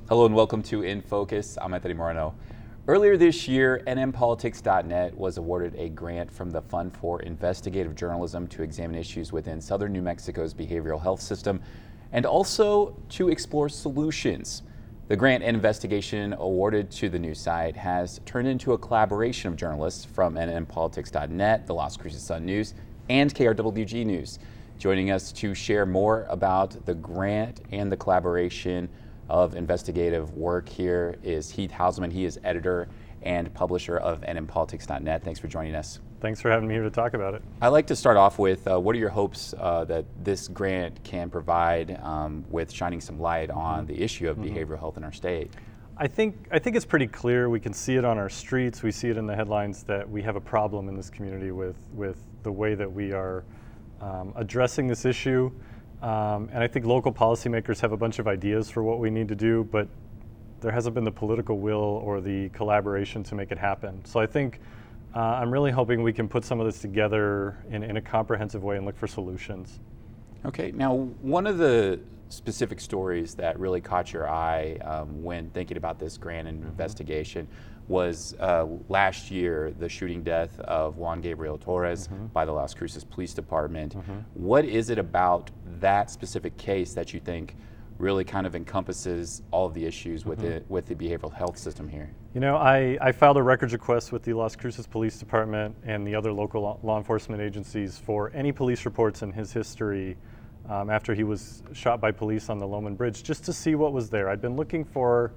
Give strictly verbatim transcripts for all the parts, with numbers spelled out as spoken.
Hello and welcome to In Focus. I'm Anthony Moreno. Earlier this year, N M Politics dot net was awarded a grant from the Fund for Investigative Journalism to examine issues within southern New Mexico's behavioral health system and also to explore solutions. The grant and investigation awarded to the news site has turned into a collaboration of journalists from N M Politics dot net, the Las Cruces Sun News, and K R W G News. Joining us to share more about the grant and the collaboration of investigative work here is Heath Houselman. He is editor and publisher of N M Politics dot net. Thanks for joining us. Thanks for having me here to talk about it. I'd like to start off with uh, what are your hopes uh, that this grant can provide um, with shining some light on the issue of mm-hmm. behavioral health in our state? I think I think it's pretty clear. We can see it on our streets. We see it in the headlines that we have a problem in this community with with the way that we are um, addressing this issue. Um, and I think local policymakers have a bunch of ideas for what we need to do, but there hasn't been the political will or the collaboration to make it happen. So I think uh, I'm really hoping we can put some of this together in, in a comprehensive way and look for solutions. Okay, now one of the specific stories that really caught your eye um, when thinking about this grant and mm-hmm. investigation was uh, last year, the shooting death of Juan Gabriel Torres mm-hmm. by the Las Cruces Police Department. Mm-hmm. What is it about that specific case that you think really kind of encompasses all of the issues with, mm-hmm. the, with the behavioral health system here? You know, I, I filed a records request with the Las Cruces Police Department and the other local law, law enforcement agencies for any police reports in his history um, after he was shot by police on the Loman Bridge, just to see what was there. I'd been looking for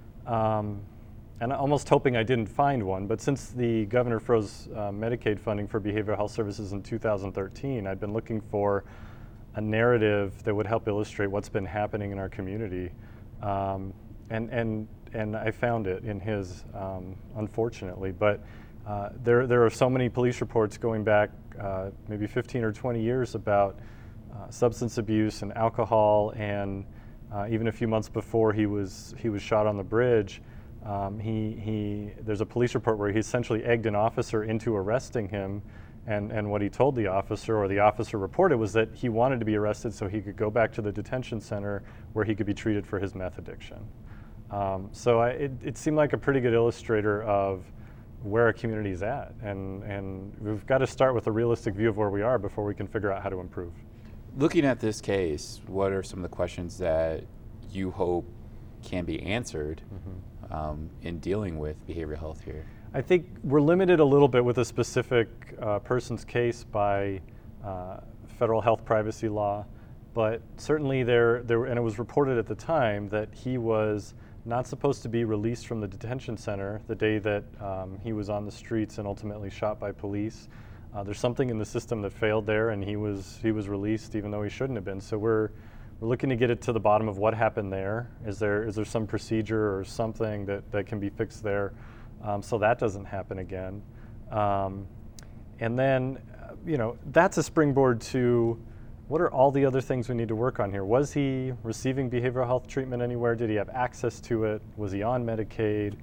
um, and almost hoping I didn't find one, but since the governor froze uh, Medicaid funding for behavioral health services in two thousand thirteen, I'd been looking for a narrative that would help illustrate what's been happening in our community. Um, and, and, and I found it in his, um, unfortunately, but uh, there, there are so many police reports going back uh, maybe fifteen or twenty years about uh, substance abuse and alcohol, and uh, even a few months before he was, he was shot on the bridge, Um, he, he, there's a police report where he essentially egged an officer into arresting him, and, and what he told the officer, or the officer reported, was that he wanted to be arrested so he could go back to the detention center where he could be treated for his meth addiction. Um, so I, it, it seemed like a pretty good illustrator of where our community is at, and, and we've got to start with a realistic view of where we are before we can figure out how to improve. Looking at this case, what are some of the questions that you hope can be answered mm-hmm. um, in dealing with behavioral health here? I think we're limited a little bit with a specific uh, person's case by uh, federal health privacy law, but certainly there, there, and it was reported at the time that he was not supposed to be released from the detention center the day that um, he was on the streets and ultimately shot by police. Uh, there's something in the system that failed there, and he was he was released even though he shouldn't have been. So we're We're looking to get it to the bottom of what happened there. Is there is there some procedure or something that, that can be fixed there um, so that doesn't happen again? Um, and then, uh, you know, that's a springboard to what are all the other things we need to work on here? Was he receiving behavioral health treatment anywhere? Did he have access to it? Was he on Medicaid?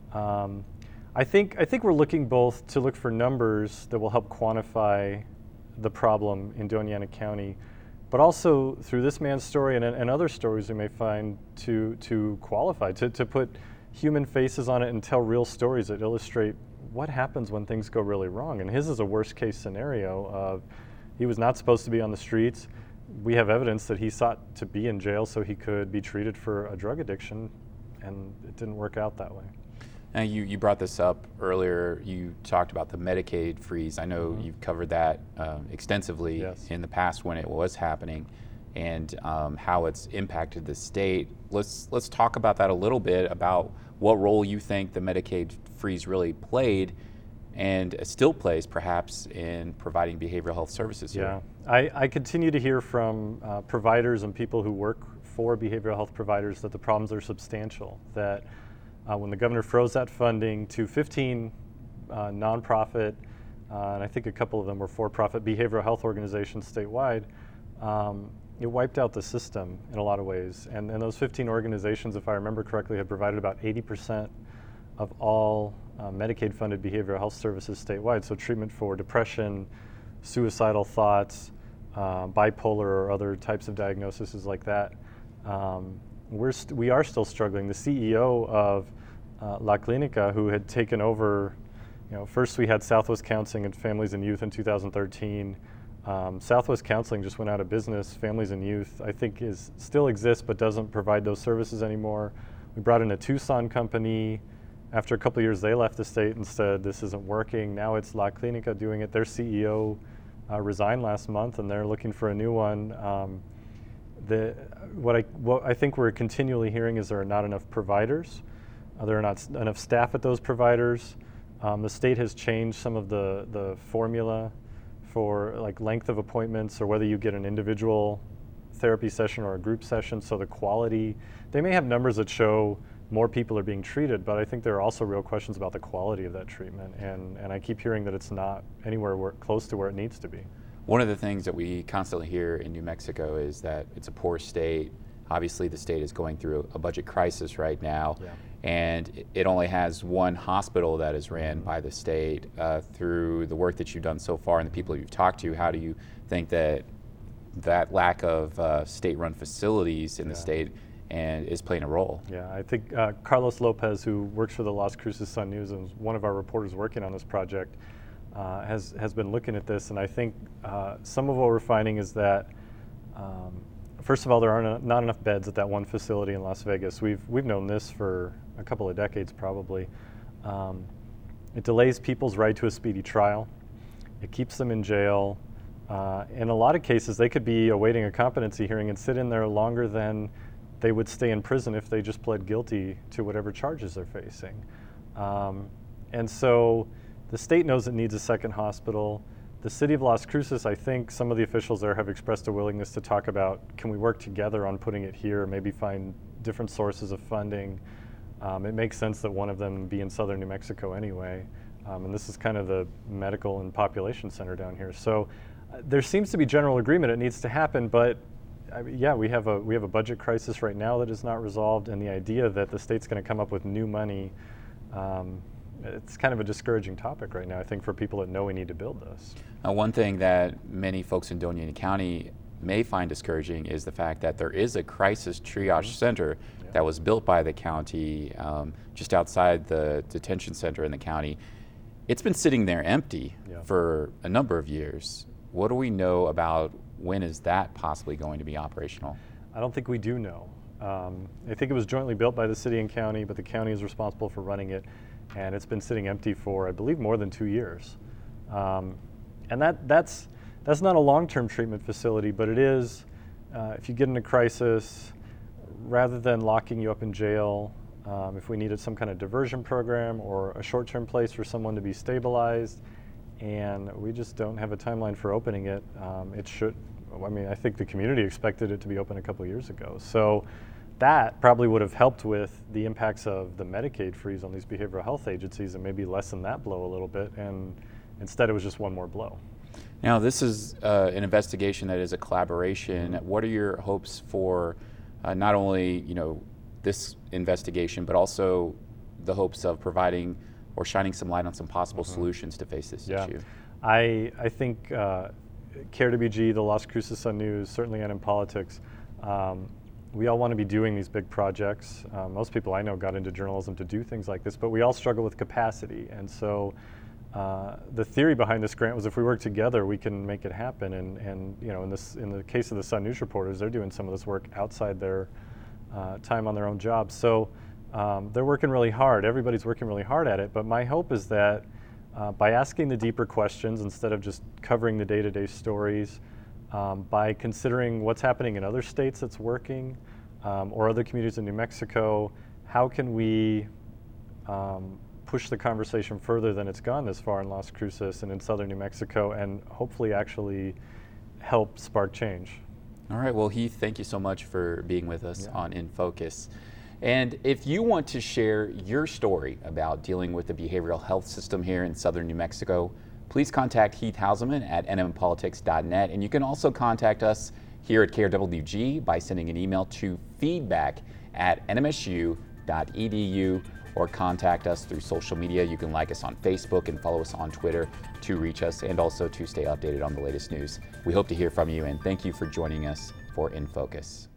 Um, I think I think we're looking both to look for numbers that will help quantify the problem in Doña Ana County, but also through this man's story and, and other stories we may find to to qualify, to, to put human faces on it and tell real stories that illustrate what happens when things go really wrong. And his is a worst case scenario of he was not supposed to be on the streets. We have evidence that he sought to be in jail so he could be treated for a drug addiction, and it didn't work out that way. Now, you, you brought this up earlier. You talked about the Medicaid freeze. I know mm-hmm. you've covered that um, extensively yes. in the past when it was happening, and um, how it's impacted the state. Let's let's talk about that a little bit, about what role you think the Medicaid freeze really played and still plays perhaps in providing behavioral health services here. Yeah, I, I continue to hear from uh, providers and people who work for behavioral health providers that the problems are substantial, that Uh, when the governor froze that funding to fifteen uh, nonprofit, uh, and I think a couple of them were for-profit behavioral health organizations statewide, um, it wiped out the system in a lot of ways. And, and those fifteen organizations, if I remember correctly, had provided about eighty percent of all uh, Medicaid-funded behavioral health services statewide, so treatment for depression, suicidal thoughts, uh, bipolar or other types of diagnoses like that. Um, we're st- we are still struggling. The C E O of uh, La Clinica, who had taken over, you know, first we had Southwest Counseling and Families and Youth in two thousand thirteen. Um, Southwest Counseling just went out of business. Families and Youth, I think, is still exists but doesn't provide those services anymore. We brought in a Tucson company. After a couple of years, they left the state and said, this isn't working. Now it's La Clinica doing it. Their C E O uh, resigned last month, and they're looking for a new one. Um, the, what, I, what I think we're continually hearing is there are not enough providers. Uh, there are not s- enough staff at those providers. Um, the state has changed some of the, the formula for like length of appointments or whether you get an individual therapy session or a group session. So the quality, they may have numbers that show more people are being treated, but I think there are also real questions about the quality of that treatment. And, and I keep hearing that it's not anywhere where, close to where it needs to be. One of the things that we constantly hear in New Mexico is that it's a poor state. Obviously, the state is going through a budget crisis right now, Yeah. and it only has one hospital that is ran by the state. Uh, through the work that you've done so far and the people you've talked to, how do you think that that lack of uh, state-run facilities in Yeah. the state and is playing a role? Yeah, I think uh, Carlos Lopez, who works for the Las Cruces Sun News and is one of our reporters working on this project, uh, has has been looking at this, and I think uh, some of what we're finding is that, um, first of all, there are not enough beds at that one facility in Las Vegas. We've we've known this for a couple of decades probably. Um, it delays people's right to a speedy trial. It keeps them in jail. Uh, in a lot of cases, they could be awaiting a competency hearing and sit in there longer than they would stay in prison if they just pled guilty to whatever charges they're facing. Um, and so the state knows it needs a second hospital. The city of Las Cruces, I think some of the officials there have expressed a willingness to talk about, can we work together on putting it here, maybe find different sources of funding. Um, it makes sense that one of them be in southern New Mexico anyway. Um, and this is kind of the medical and population center down here. So uh, there seems to be general agreement it needs to happen, but I mean, yeah, we have a we have a budget crisis right now that is not resolved, and the idea that the state's going to come up with new money, um, it's kind of a discouraging topic right now, I think, for people that know we need to build this. Uh, one thing that many folks in Doña County may find discouraging is the fact that there is a crisis triage mm-hmm. center yeah. that was built by the county um, just outside the detention center in the county. It's been sitting there empty yeah. for a number of years. What do we know about when is that possibly going to be operational? I don't think we do know. Um, I think it was jointly built by the city and county, but the county is responsible for running it, and it's been sitting empty for, I believe, more than two years. Um, and that that's that's not a long-term treatment facility, but it is, uh, if you get in a crisis, rather than locking you up in jail, um, if we needed some kind of diversion program or a short-term place for someone to be stabilized, and we just don't have a timeline for opening it, um, it should, I mean, I think the community expected it to be open a couple of years ago. So that probably would have helped with the impacts of the Medicaid freeze on these behavioral health agencies and maybe lessen that blow a little bit, and instead it was just one more blow. Now, this is uh, an investigation that is a collaboration. What are your hopes for uh, not only, you know, this investigation, but also the hopes of providing or shining some light on some possible mm-hmm. solutions to face this yeah. issue? I I think uh, C A R E W G, the Las Cruces Sun News, certainly N M Politics, um, we all want to be doing these big projects. Uh, most people I know got into journalism to do things like this, but we all struggle with capacity. And so uh, the theory behind this grant was if we work together, we can make it happen. And, and you know, in this in the case of the Sun News reporters, they're doing some of this work outside their uh, time on their own job. So um, they're working really hard. Everybody's working really hard at it. But my hope is that uh, by asking the deeper questions instead of just covering the day-to-day stories, um, by considering what's happening in other states that's working, um, or other communities in New Mexico, how can we um, push the conversation further than it's gone this far in Las Cruces and in southern New Mexico, and hopefully actually help spark change. All right, well, Heath, thank you so much for being with us Yeah. on In Focus. And if you want to share your story about dealing with the behavioral health system here in southern New Mexico, please contact Heath Hauselman at n m politics dot net. And you can also contact us here at K R W G by sending an email to feedback at n m s u dot e d u or contact us through social media. You can like us on Facebook and follow us on Twitter to reach us and also to stay updated on the latest news. We hope to hear from you, and thank you for joining us for In Focus.